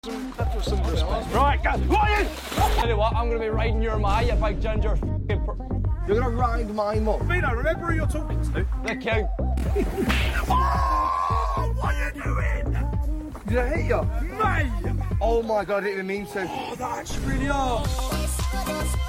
Some respect. Right, go. Ryan! Tell you what, I'm going to be riding your ma, you big ginger You're going to ride my mum? Vino, remember who you're talking to? The king. Oh, what are you doing? Did I hit you? Mate! Oh my god, I didn't even mean to. Oh, that's really hard.